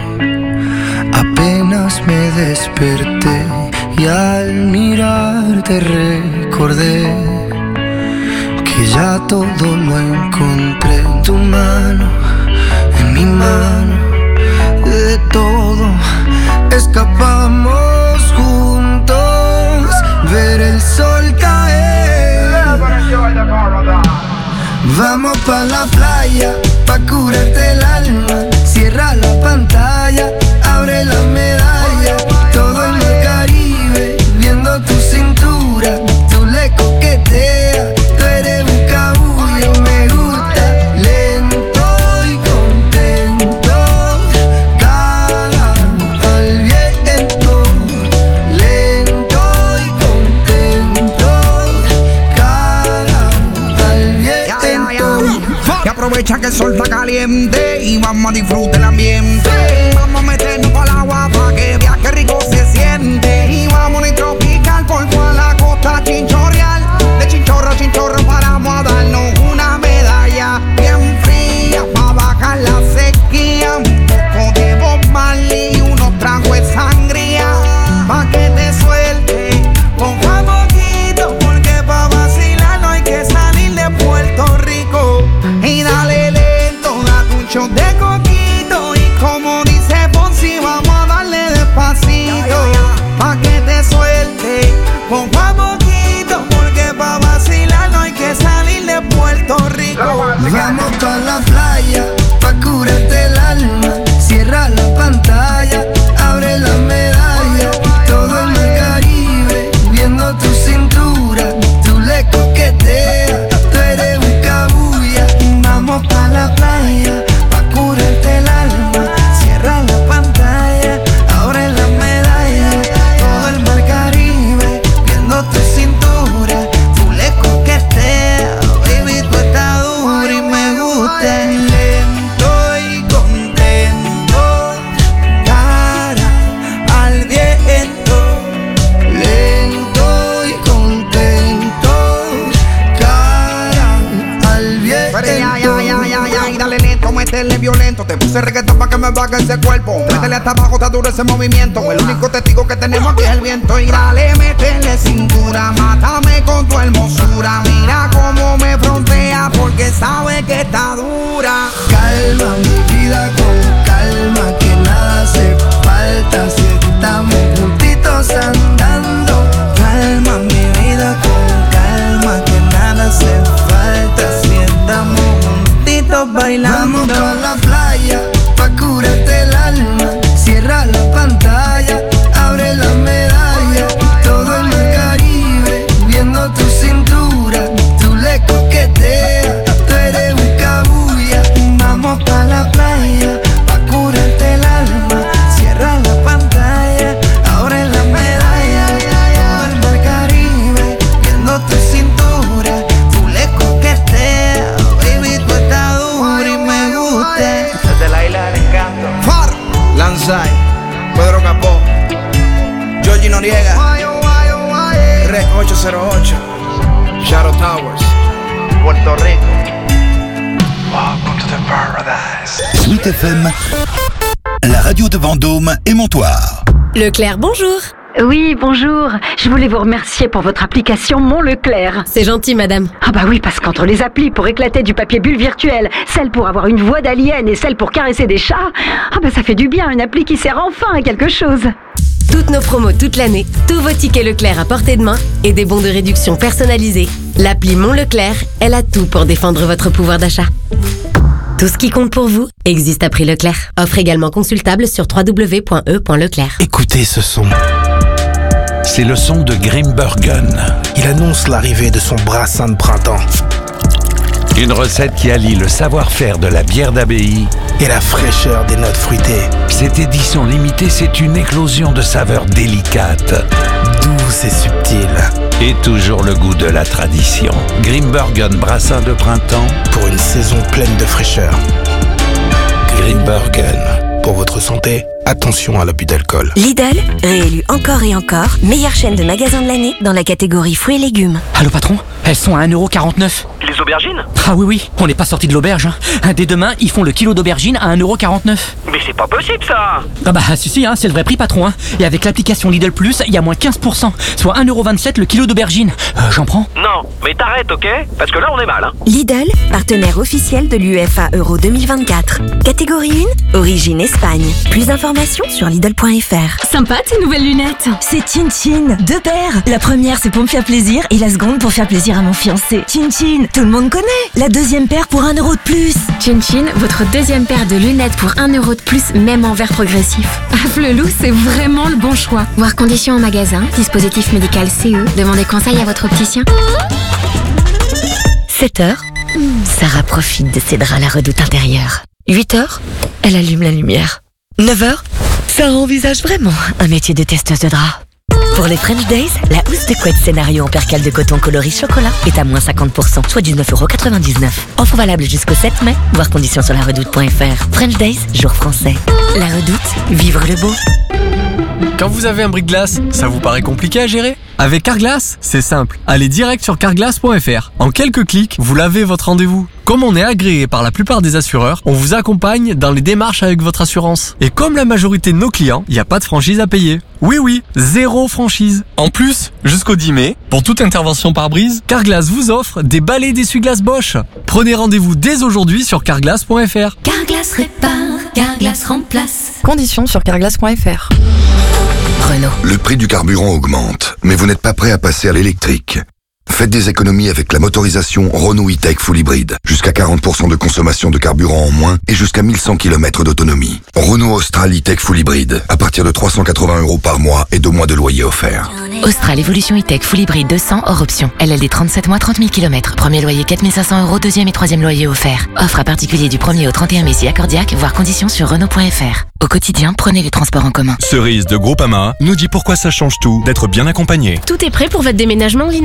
Apenas me desperté y al mirarte recordé que ya todo lo encontré en tu mano, en mi mano. De todo escapamos juntos, ver el sol caer. Vamos pa' la playa, pa' curarte el alma. Cierra la pantalla, abre la medalla. Todo en el Caribe, viendo tu cintura. Tú le coqueteas, tú eres un cabullo. Me gusta lento y contento. Cara al viento, lento y contento. Cara al viento. Y aprovecha que el sol está caliente y vamos a disfrutar el ambiente. Vamos a meternos para el agua pa' que veas que rico se siente. Y vamos a ir tropical por toda la costa chinchorreal. De chinchorro a chinchorro paramos a darnos una medalla bien fría pa' bajar la sequía. Un poco de Bob Marley y unos tragos de sangría pa' que te suelte poco a poquito, porque pa' vacilar no hay que salir de Puerto Rico. Y dale lento, date un shot de coquito. Y como dice Ponzi, vamos a darle despacito pa' que te suelte poco a poquito. métele violento. Te puse reggaetón pa' que me baje ese cuerpo. Métele hasta abajo, está duro ese movimiento. El único testigo que tenemos aquí es el viento. Y dale, métele cintura, mátame con tu hermosura. Mira cómo me frontea porque sabe que está dura. Calma mi vida con calma, que nada hace falta si estamos juntitos andando. Calma mi vida con calma, que nada hace falta si estamos juntitos bailando. Vamos pa' la playa, pa' curarte el alma. Cierra la pantalla, abre la medalla. Todo el mar Caribe, viendo tu cintura. Tú le coqueteas, tú eres un cabuya. Vamos pa' la playa, pa' curarte el alma. Cierra la pantalla, abre la medalla. Todo el mar Caribe, viendo tu cintura. Tú le coqueteas, baby, tú estás dura y me gusta. Desde la isla del encanto. Far, Lanzai, Pedro Capó, Georgie Noriega, Rec ocho cero ocho, Shadow Towers, Puerto Rico. Welcome to the paradise. Sweet F M, la radio de Vendôme et Montoire. Leclerc, bonjour. Oui, bonjour. Je voulais vous remercier pour votre application Mon Leclerc. C'est gentil, madame. Ah bah oui, parce qu'entre les applis pour éclater du papier bulle virtuel, celle pour avoir une voix d'alien et celle pour caresser des chats, ah bah ça fait du bien, une appli qui sert enfin à quelque chose. Toutes nos promos toute l'année, tous vos tickets Leclerc à portée de main et des bons de réduction personnalisés. L'appli Mon Leclerc, elle a tout pour défendre votre pouvoir d'achat. Tout ce qui compte pour vous existe à prix Leclerc. Offre également consultable sur w w w point e point leclerc. Écoutez ce son. C'est le son de Grimbergen. Il annonce l'arrivée de son brassin de printemps. Une recette qui allie le savoir-faire de la bière d'abbaye et la fraîcheur des notes fruitées. Cette édition limitée, c'est une éclosion de saveurs délicates, douces et subtiles. Et toujours le goût de la tradition. Grimbergen brassin de printemps pour une saison pleine de fraîcheur. Grimbergen. Pour votre santé, attention à l'abus d'alcool. Lidl, réélu encore et encore, meilleure chaîne de magasins de l'année dans la catégorie fruits et légumes. Allô patron, elles sont à un euro quarante-neuf. Les aubergines? Ah oui oui, on n'est pas sorti de l'auberge. Hein. Dès demain, ils font le kilo d'aubergines à un euro quarante-neuf. Mais c'est pas possible ça. Ah bah si si, hein, c'est le vrai prix patron. Hein. Et avec l'application Lidl Plus, il y a moins quinze pour cent, soit un euro vingt-sept le kilo d'aubergines. Euh, J'en prends? Non, mais t'arrêtes, ok? Parce que là on est mal. Hein. Lidl, partenaire officiel de l'U E F A Euro deux mille vingt-quatre. Catégorie un, origine Espagne. Plus d'informations sur Lidl point F R. Sympa tes nouvelles lunettes. C'est Chin Chin, deux paires. La première c'est pour me faire plaisir et la seconde pour faire plaisir à mon fiancé. Chin Chin, tout le monde connaît. La deuxième paire pour un euro de plus. Chin Chin, votre deuxième paire de lunettes pour un euro de plus, même en verre progressif. Ah, Flelou, c'est vraiment le bon choix. Voir conditions en magasin, dispositif médical C E. Demandez conseil à votre opticien. sept heures, Sarah profite de ses draps à la redoute intérieure. huit heures, elle allume la lumière. neuf heures, Sarah envisage vraiment un métier de testeuse de draps. Pour les French Days, la housse de couette scénario en percale de coton coloris chocolat est à moins cinquante pour cent, soit dix-neuf euros quatre-vingt-dix-neuf. Offre valable jusqu'au sept mai, voir conditions sur la redoute point F R. French Days, jour français. La redoute, vivre le beau. Quand vous avez un bris-de-glace, ça vous paraît compliqué à gérer? Avec Carglass, c'est simple. Allez direct sur carglass point F R. En quelques clics, vous lavez votre rendez-vous. Comme on est agréé par la plupart des assureurs, on vous accompagne dans les démarches avec votre assurance. Et comme la majorité de nos clients, il n'y a pas de franchise à payer. Oui oui, zéro franchise. En plus, jusqu'au dix mai, pour toute intervention par brise, Carglass vous offre des balais d'essuie-glace Bosch. Prenez rendez-vous dès aujourd'hui sur carglass point F R. Carglass répare, Carglass remplace. Conditions sur carglass point F R. Renault. Le prix du carburant augmente, mais vous n'êtes pas prêt à passer à l'électrique. Faites des économies avec la motorisation Renault E-Tech Full Hybrid. Jusqu'à quarante pour cent de consommation de carburant en moins et jusqu'à mille cent kilomètres d'autonomie. Renault Austral E-Tech Full Hybrid. À partir de trois cent quatre-vingts euros par mois et deux mois de loyer offert. Austral Evolution E-Tech Full Hybrid deux cents hors option. L L D trente-sept mois, trente mille kilomètres. Premier loyer quatre mille cinq cents euros, deuxième et troisième loyer offert. Offre à particulier du premier au trente et un mai si accordiaque, voire conditions sur Renault point F R. Au quotidien, prenez les transports en commun. Cerise de Groupama nous dit pourquoi ça change tout d'être bien accompagné. Tout est prêt pour votre déménagement, Linda? Non.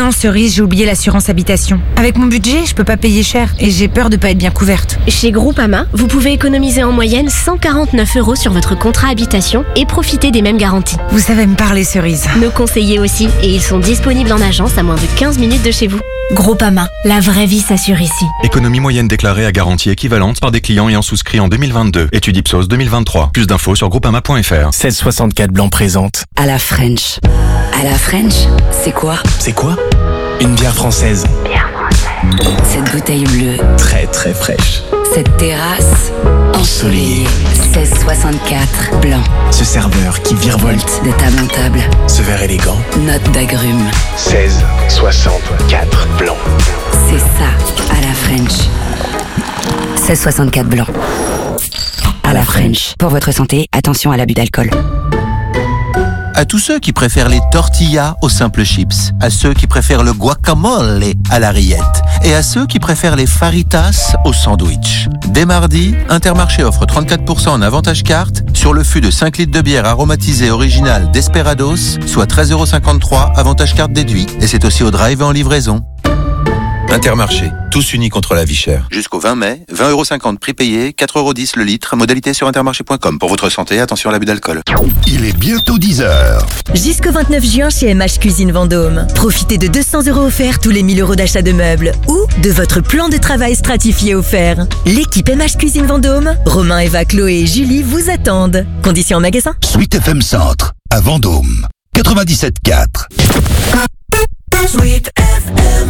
Non, Cerise, j'ai oublié l'assurance habitation. Avec mon budget, je peux pas payer cher et j'ai peur de pas être bien couverte. Chez Groupama, vous pouvez économiser en moyenne cent quarante-neuf euros sur votre contrat habitation et profiter des mêmes garanties. Vous savez me parler, Cerise. Nos conseillers aussi, et ils sont disponibles en agence à moins de quinze minutes de chez vous. Groupama, la vraie vie s'assure ici. Économie moyenne déclarée à garantie équivalente par des clients ayant souscrit en deux mille vingt-deux. Étude Ipsos deux mille vingt-trois. Plus d'infos sur groupama point f r. seize soixante-quatre Blanc présente. À la French. À la French, c'est quoi? C'est quoi? Une bière française. Bière française. Cette bouteille bleue. Très très fraîche. Cette terrasse ensoleillée. seize soixante-quatre Blanc. Ce serveur qui virevolte de table en table. Ce verre élégant. Note d'agrumes. seize soixante-quatre Blanc. C'est ça, à la French. seize soixante-quatre Blanc. À la French. Pour votre santé, attention à l'abus d'alcool. À tous ceux qui préfèrent les tortillas aux simples chips, à ceux qui préfèrent le guacamole à la rillette et à ceux qui préfèrent les faritas au sandwich. Dès mardi, Intermarché offre trente-quatre pour cent en avantage carte sur le fût de cinq litres de bière aromatisée originale Desperados, soit treize euros cinquante-trois, avantage carte déduit. Et c'est aussi au drive et en livraison. Intermarché, tous unis contre la vie chère. Jusqu'au vingt mai, vingt euros cinquante prix payé, quatre euros dix le litre, modalité sur intermarché point com. Pour votre santé, attention à l'abus d'alcool. Il est bientôt dix heures. Jusqu'au vingt-neuf juin chez M H Cuisine Vendôme. Profitez de deux cents euros offerts tous les mille euros d'achat de meubles ou de votre plan de travail stratifié offert. L'équipe M H Cuisine Vendôme, Romain, Eva, Chloé et Julie vous attendent. Conditions en magasin. Sweet F M Centre, à Vendôme. quatre-vingt-dix-sept quatre. Sweet F M.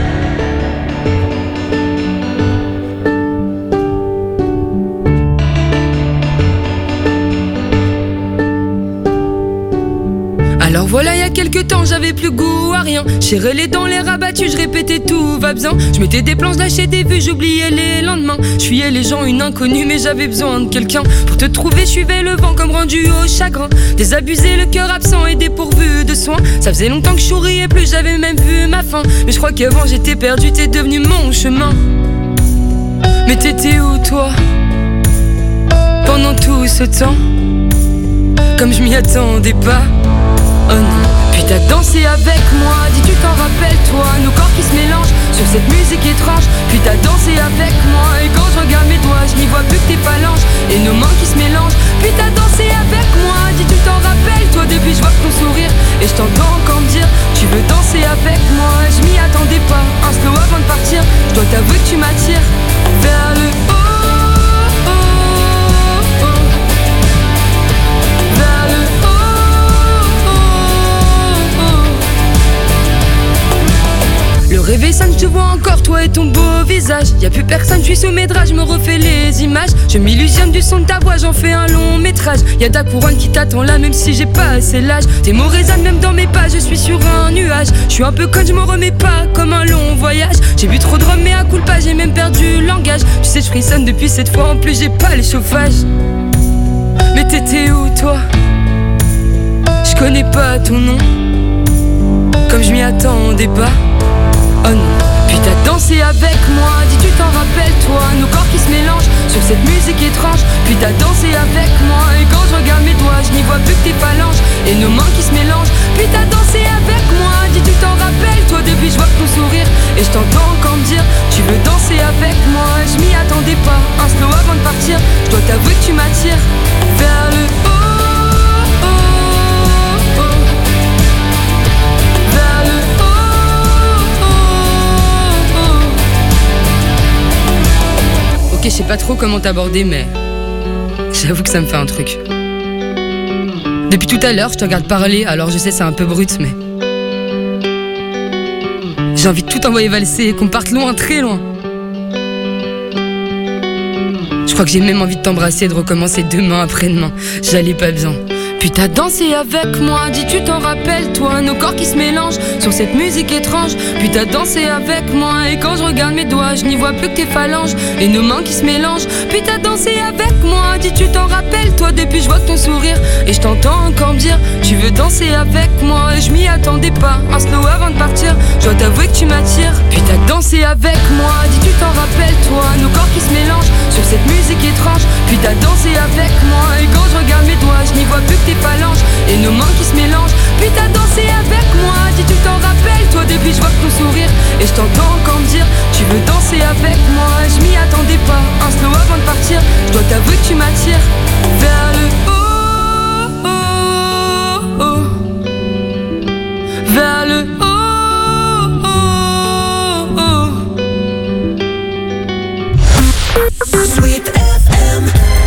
Alors voilà, il y a quelques temps, j'avais plus goût à rien. Serré les dents, les rabattus, je répétais tout va bien. Je mettais des planches, lâchais des vues, j'oubliais les lendemains. Je fuyais les gens, une inconnue, mais j'avais besoin de quelqu'un. Pour te trouver, je suivais le vent comme rendu au chagrin. Désabusé, le cœur absent et dépourvu de soins. Ça faisait longtemps que je souriais plus, j'avais même vu ma fin. Mais je crois qu'avant j'étais perdu, t'es devenu mon chemin. Mais t'étais où toi? Pendant tout ce temps, comme je m'y attendais pas. Oh non. Puis t'as dansé avec moi, dis tu t'en rappelles toi, nos corps qui se mélangent sur cette musique étrange. Puis t'as dansé avec moi, et quand je regarde mes doigts, je n'y vois plus que tes phalanges et nos mains qui se mélangent. Puis t'as dansé avec moi, dis tu t'en rappelles toi, depuis je vois ton sourire et je t'entends encore me dire tu veux danser avec moi. Je m'y attendais pas, un slow avant de partir, je dois t'avouer que tu m'attires vers le haut. Le réveil sonne, je te vois encore, toi et ton beau visage. Y'a plus personne, je suis sous mes draps, je me refais les images. Je m'illusionne du son de ta voix, j'en fais un long métrage. Y'a ta couronne qui t'attend là, même si j'ai pas assez l'âge. Tes mots résonnent même dans mes pas, je suis sur un nuage. Je suis un peu conne, je m'en remets pas, comme un long voyage. J'ai bu trop de rhum, mais à coup de pas, j'ai même perdu le langage. Tu sais, je frissonne depuis cette fois, en plus j'ai pas les chauffages. Mais t'étais où toi? Je connais pas ton nom, comme je m'y attendais pas. Oh non. Puis t'as dansé avec moi, dis tu t'en rappelles toi, nos corps qui se mélangent sur cette musique étrange. Puis t'as dansé avec moi, et quand je regarde mes doigts, je n'y vois plus que tes phalanges et nos mains qui se mélangent. Puis t'as dansé avec moi, dis tu t'en rappelles toi, depuis je vois ton sourire et je t'entends encore me dire tu veux danser avec moi. Je m'y attendais pas, un slow avant de partir, je dois t'avouer que tu m'attires vers le haut. Ok, je sais pas trop comment t'aborder, mais j'avoue que ça me fait un truc. Depuis tout à l'heure, je te regarde parler, alors je sais c'est un peu brut, mais j'ai envie de tout envoyer valser et qu'on parte loin, très loin. Je crois que j'ai même envie de t'embrasser et de recommencer demain après-demain. J'allais pas bien. Puis t'as dansé avec moi, dis tu t'en rappelles toi, nos corps qui se mélangent sur cette musique étrange. Puis t'as dansé avec moi, et quand je regarde mes doigts, je n'y vois plus que tes phalanges et nos mains qui se mélangent. Puis t'as dansé avec moi, dis tu t'en rappelles toi, depuis je vois ton sourire et je t'entends encore me dire tu veux danser avec moi. Et je m'y attendais pas, un slow avant de partir, je dois t'avouer que tu m'attires. Puis t'as dansé avec moi, dis tu t'en rappelles toi, nos corps qui se mélangent sur cette musique étrange. Puis t'as dansé avec moi, et quand je regarde mes doigts, je n'y vois plus que tes phalanges et nos mains qui se mélangent. Puis t'as dansé avec moi, dis tu t'en rappelles toi, depuis je vois Sweet F M.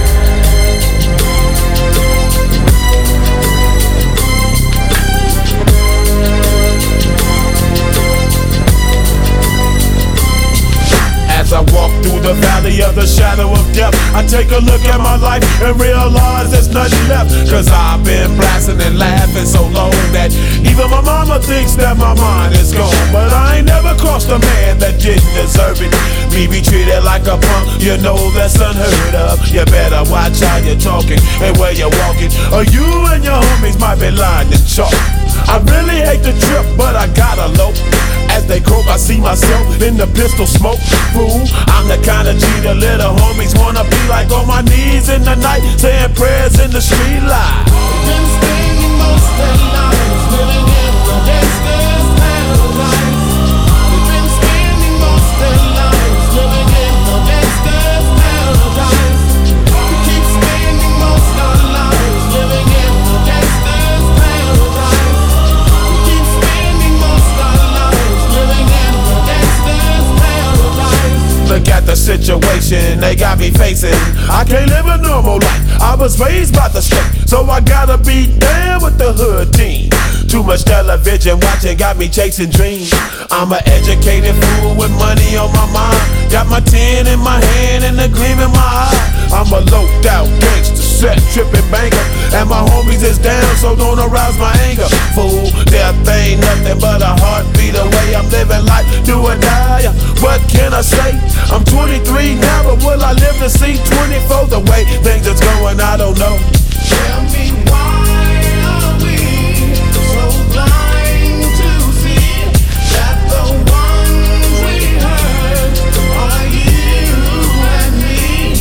As I walk through the valley of the shadow of death, I take a look at my life and realize there's nothing left. Cause I've been blasting and laughing so long that even my mama thinks that my mind is gone. But I ain't never crossed a man that didn't deserve it. Me be treated like a punk, you know that's unheard of. You better watch how you're talking and where you're walking, or you and your homies might be lying to chalk. I really hate the trip, but I gotta low. As they croak, I see myself in the pistol smoke. Fool, I'm the kind of G the little homies wanna be like, on my knees in the night, saying prayers in the street light. Been spending most of their lives living in the gangster's paradise. They've been spending most of their lives living in the gangster's paradise. We keep spending most of our lives living in the gangster's paradise. We keep spending most of our lives living in the gangster's paradise. Look at the situation they got me facing. I can't live a normal life. I was raised by the state, so I gotta be down with the hood team. Too much television watching got me chasing dreams. I'm an educated fool with money on my mind. Got my tin in my hand and a gleam in my eye. I'm a loped out gangster, set tripping banker, and my homies is down, so don't arouse my anger. Fool, death ain't nothing but a heartbeat away. I'm living life, do or die. What can I say? I'm twenty-three now, but will I live to see twenty-four? The way things is going, I don't know. Tell me why are we so blind to see that the ones we hurt are you and me?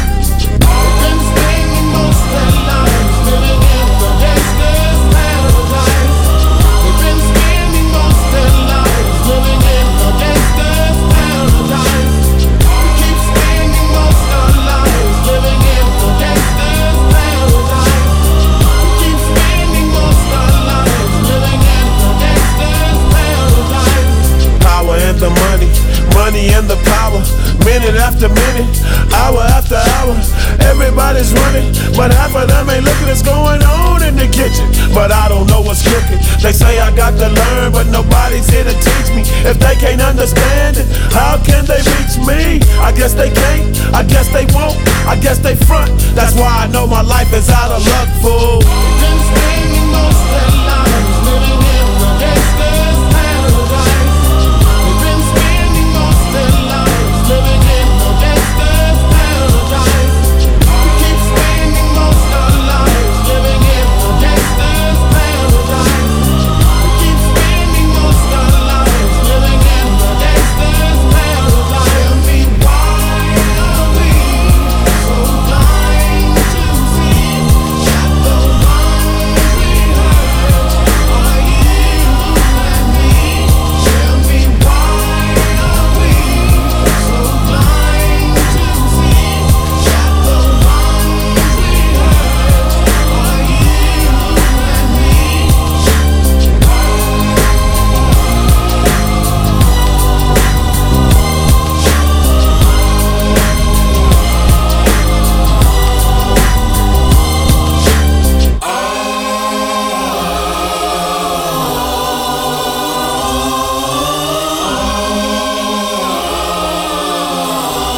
They've been spending most of their lives living in the gangster's paradise. They've been spending most of their lives living in the gangster's paradise. We keep spending most of our lives living in the gangster's paradise. We keep spending most of our lives living in the gangster's paradise. Power and the money, money and the power. Minute after minute, hour after hour, everybody's running, but half of them ain't looking what's going on in the kitchen. But I don't know what's cooking. They say I got to learn, but nobody's here to teach me. If they can't understand it, how can they reach me? I guess they can't, I guess they won't, I guess they front. That's why I know my life is out of luck, fool.